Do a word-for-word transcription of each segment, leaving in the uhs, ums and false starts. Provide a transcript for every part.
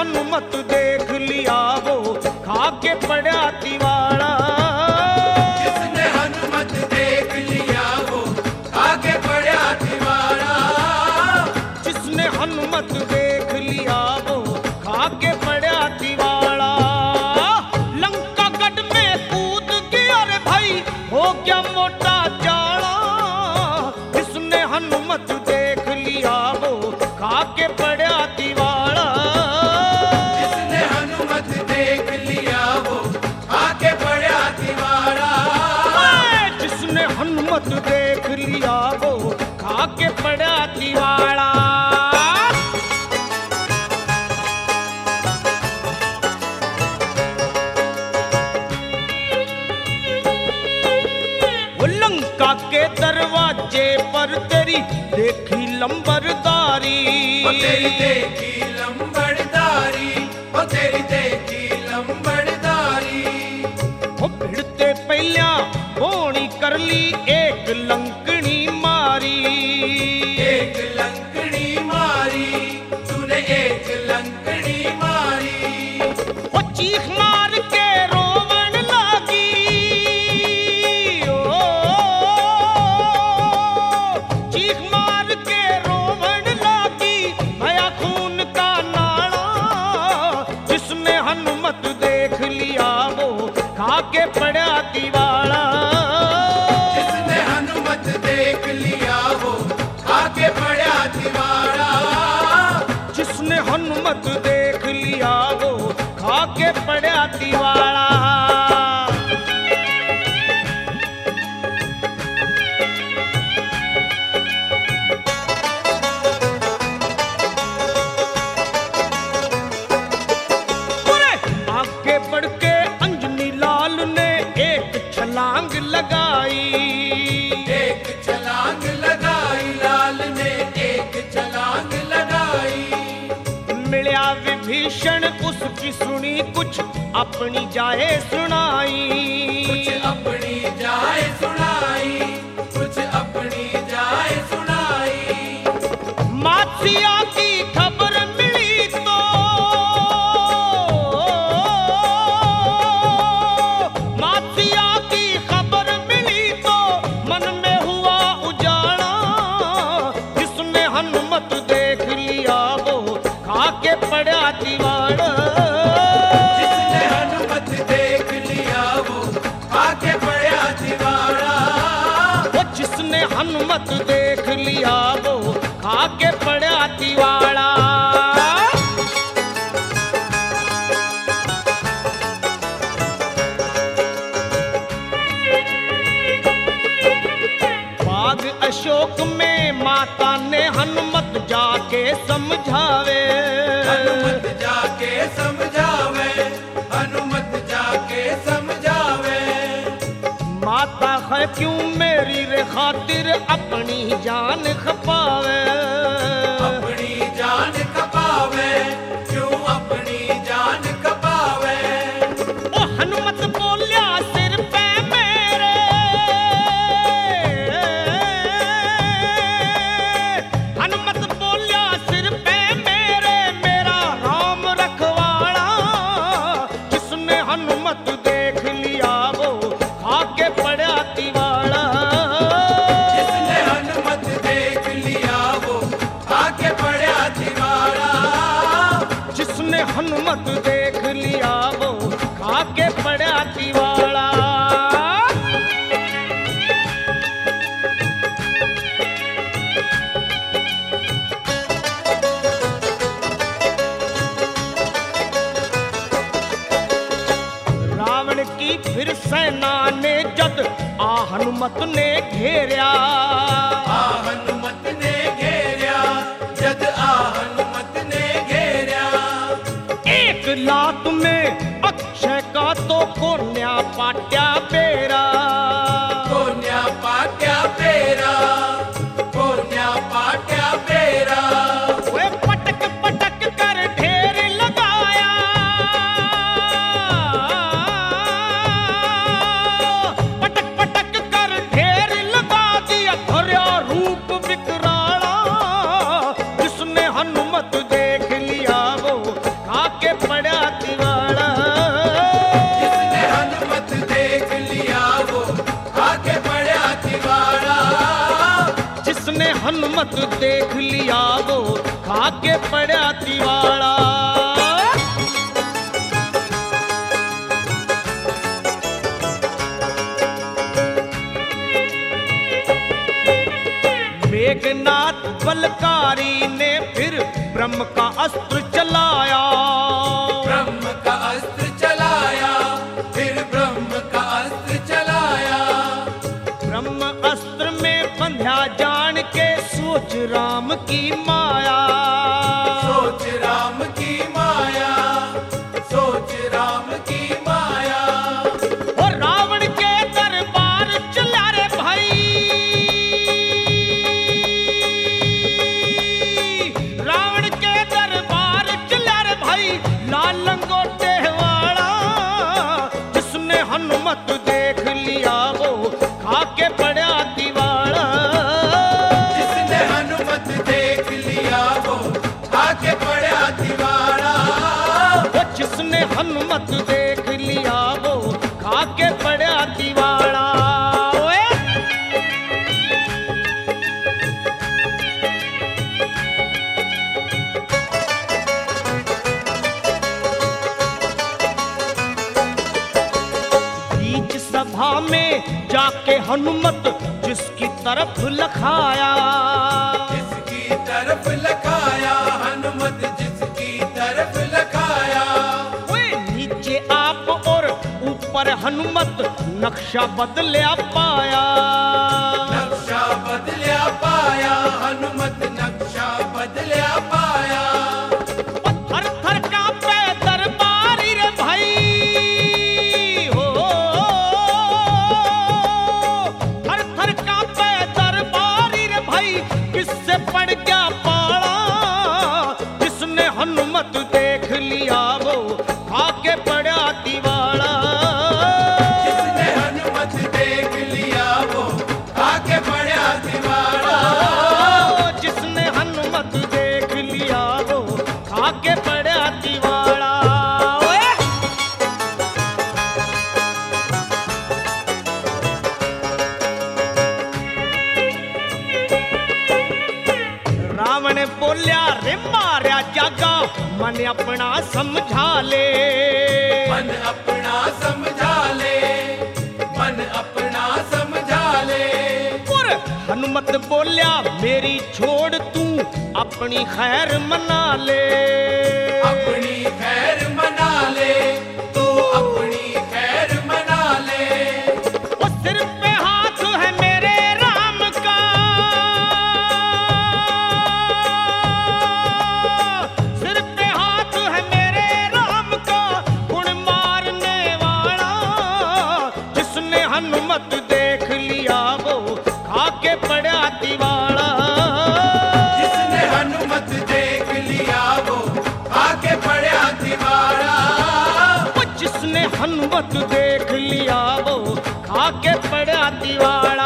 हनुमत देख लिया वो खा के पड़ा तिवाड़ा। जिसने हनुमत देख लिया वो खा के पड़ा तिवाड़ा। जिसने हनुमत देख लिया वो खा के पड़ा तिवाड़ा। लंका गढ़ में कूद गया रे भाई हो गया मोटा जाड़ा। जिसने हनुमत देख लिया वो खा के पड़ा तिवाड़ा। जिसने हनुमत देख लिया वो खा के पड़ा तिवाड़ा। जिसने हनुमत देख लिया वो खा के पड़ा तिवाड़ा। वो लंका के दरवाजे पर तेरी देखी लंबरदारी। ओ तेरी देखी लंबड़दारी। ओ तेरी देखी लंबड़दारी। वो भिड़ते पहलिया बोणी कर ली एक लंकनी मारी। एक लंकड़ी मारी तूने एक लंकड़ी मारी। वो चीख मार के रोवन लागी। ओ, चीख मार के रोवन लागी भया खून का नाला। जिसने हनुमत देख लिया वो खा के पड़ा तिवाड़ा। जिसने हनुमत देख लिया वो खा के पड़ा तिवाड़ा। जिसने हनुमत देख लिया वो खा के पड़ा तिवाड़ा। अरे आगे बढ़ के अंजनी लाल ने एक छलांग लगाई। एक छलांग लगाई लाल ने एक छलांग लगाई। मिल्या विभीषण उसकी सुनी कुछ अपनी जाए सुनाई। कुछ अपनी जाए सुनाई। कुछ अपनी जाए सुनाई। मासिया की खबर मिली तो मासिया की खबर मिली तो मन में हुआ उजाड़ा। जिसने हनुमत देख लिया वो खा के पड़ा तिवाड़ा। जिसने हनुमत देख लिया वो खा के पड़ा तिवाड़ा। वो जिसने हनुमत देख लिया वो खा के पड़ा तिवाड़ा। बाग अशोक में माता ने हनुमत जाके समझावे। हनुमत जाके समझावे। हनुमत जाके समझावे। माता है क्यों मेरी रे खातिर अपनी जान खपावे। अपनी जान खपावे। क्यों अपनी जान खपावे। ओ हनुमत बोलिया सिर पे मेरे। हनुमत बोलिया सिर पे मेरे मेरा राम रखवाड़ा। जिसने हनुमत देख लिया वो खा के पड़ा तिवाड़ा। जिसने हनुमत देख लिया वो खा के पड़ा तिवाड़ा। जिसने हनुमत देख लिया वो खा के पड़ा तिवाड़ा। रावण की फिर सेना ने जद आ हनुमत ने घेरिया। आ हनुमत ने घेरिया। जद आ हनुमत ने घेरिया। एक लात में अक्षय का तो कोन्या पाट्या पेरा। कोन्या पाट्या पेरा। कोन्या पाट्या पेरा। वे पटक पटक कर ढेर लगाया। पटक पटक कर ढेर लगा दिया धर्या रूप विकराला। जिसने हनुमत देख लिया वो खा देख लिया वो खा के पड़ा तिवाड़ा। मेघनाथ बलकारी ने फिर ब्रह्म का अस्त्र चलाया, ब्रह्म का अस्त्र चलाया, फिर ब्रह्म का अस्त्र चलाया। ब्रह्म अस्त्र में बंध्या जान के सोच राम की माया, सोच राम की माया, सोच राम की माया। और रावण के दरबार चला रे भाई, रावण के दरबार चला रे भाई, लाल लंगोटे वाला। जिसने हनुमत देख लिया वो खा के पड़ा तिवाड़ा। जिसने हनुमत देख लिया वो आके पड़ा तिवाड़ा। वो जिसने हनुमत देख लिया वो खा के पड़ा तिवाड़ा। ओए! बीच सभा में जाके हनुमत जिसकी तरफ लखाया, जिसकी तरफ लखाया, हनुमत जिसकी तरफ लखाया। ओए नीचे आप और ऊपर हनुमत नक्शा बदलिया पाया, नक्शा बदलिया पाया, हनुमत नक्शा बदलिया पाया। थर थर कांपे दरबारी रे भाई, हो थर थर कांपे दरबारी रे भाई। किससे पड़ गया पाला, जिसने हनुमत देख लिया वो खा के पड़ा तिवाड़ा। जिसने हनुमत देख लिया वो आके पड़ा तिवाड़ा। जिसने हनुमत देख लिया वो खा के पड़ा तिवाड़ा। ओए! रावण बोलिया रे मारा जागा, मन अपना समझा ले, मन अपना समझा ले, मन अपना समझा ले। और हनुमत बोलिया मेरी छोड़ तू अपनी खैर मना ले, अपनी खैर मना ले, तू अपनी खैर मना ले। वो सिर पे हाथ है मेरे राम का, सिर पे हाथ है मेरे राम का, गुण मारने वाला। जिसने हनुमत देख लिया वो खा के पड़ा तिवाड़ा। जिसने हनुमत देख लिया वो आके पड़ा तिवाड़ा। वो जिसने हनुमत देख लिया वो खा के पड़ा तिवाड़ा।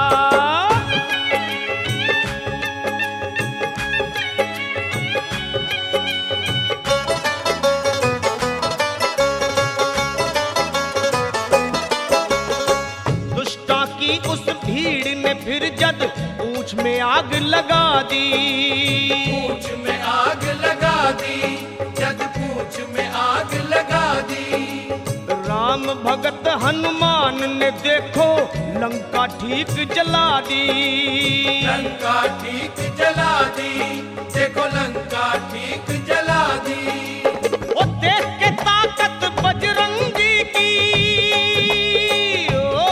दुष्टा की उस भीड़ ने फिर जद पूंछ में आग लगा दी, पूंछ में आग लगा दी, जद पूंछ में आग लगा दी। राम भगत हनुमान ने देखो लंका ठीक जला दी, लंका ठीक जला दी, देखो लंका ठीक जला दी। वो देख के ताकत बजरंगी की, ओ,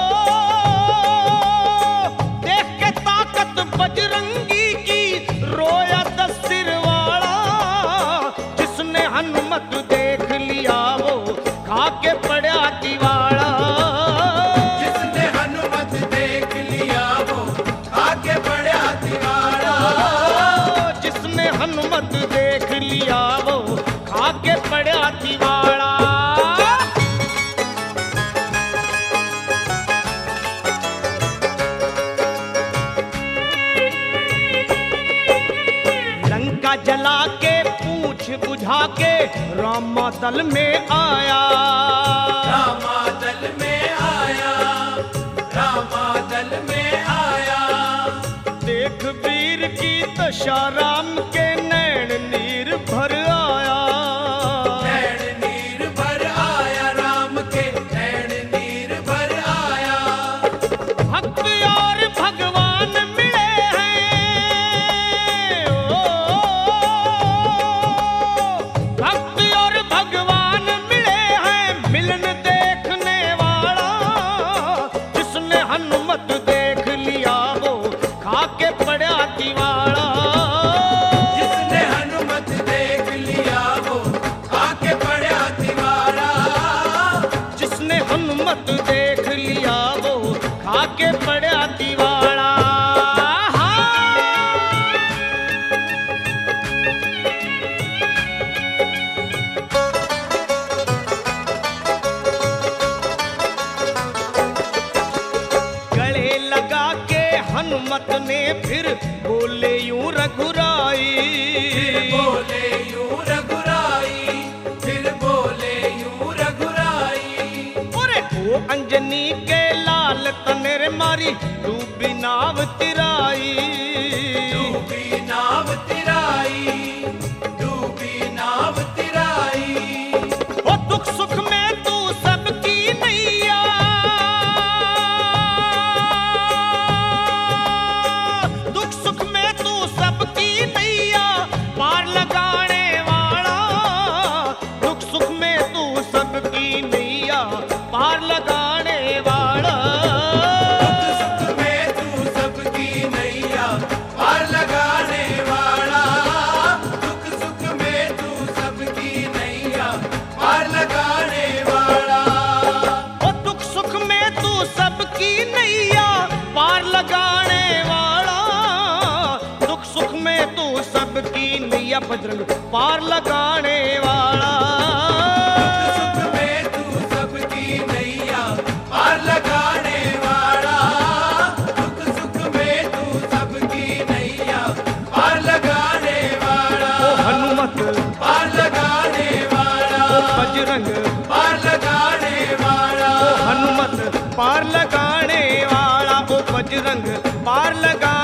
देख के ताकत बजरंगी की, रोया दस सिर वाला। जिसने हनुमत देख लिया वो खा के पड़ा तिवाड़ा। जिसने हनुमत देख लिया वो आके पड़ा तिवाड़ा। जिसने हनुमत देख लिया वो खा के पड़ा तिवाड़ा। लंका जला के पूछ बुझा के रामा दल में आया, रामा दल में आया, रामा दल में आया। देख वीर की दशा राम के नैन नीर भर आया, नैन नीर भर आया, राम के नैन नीर भर आया। भक्त और भगवान मिले हैं, ओ, भक्त और भगवान मिले हैं, मिलन देखने वाला। जिसने हनुमत देख लिया वो खा के पड़ा दिवाला। जिसने हनुमत देख लिया वो आके पड़ा दीवारा। जिसने हनुमत देख लिया वो खा के पड़ा दिवाला। गले लगा के हनुमत ने फिर बोले यूं रघुराई, बोले यूं रघुराई, फिर बोले यूं रघुराई। ओरे ओ अंजनी के लाल तनेर मारी डूबी नाव तिराई। डूबी नाव तिराई, डूबी नाव तिराई। ओ दुख सुख में तू सबकी नैया, दुख सुख में तू सबकी नैया पार लगाने वाला। दुख सुख में तू सबकी नैया पार लगाने वाला। दुख सुख में तू सबकी नैया पार लगाने वाला। दुख सुख में तू सबकी नैया पार लगाने वाला। ओ दुख सुख में तू सबकी नैया पार लगाने वाला। दुख सुख में तू सबकी नैया बजरंग पार लगाने वाला। दुख सुख में तू सबकी नैया पार लगाने वाला। दुख सुख में तू सबकी नैया पार लगाने वाला। ओ हनुमत पार लगाने वाला। ओ बजरंग पार लगाने वाला। ओ हनुमत पार लगाने वाला। ओ बजरंग पार लगा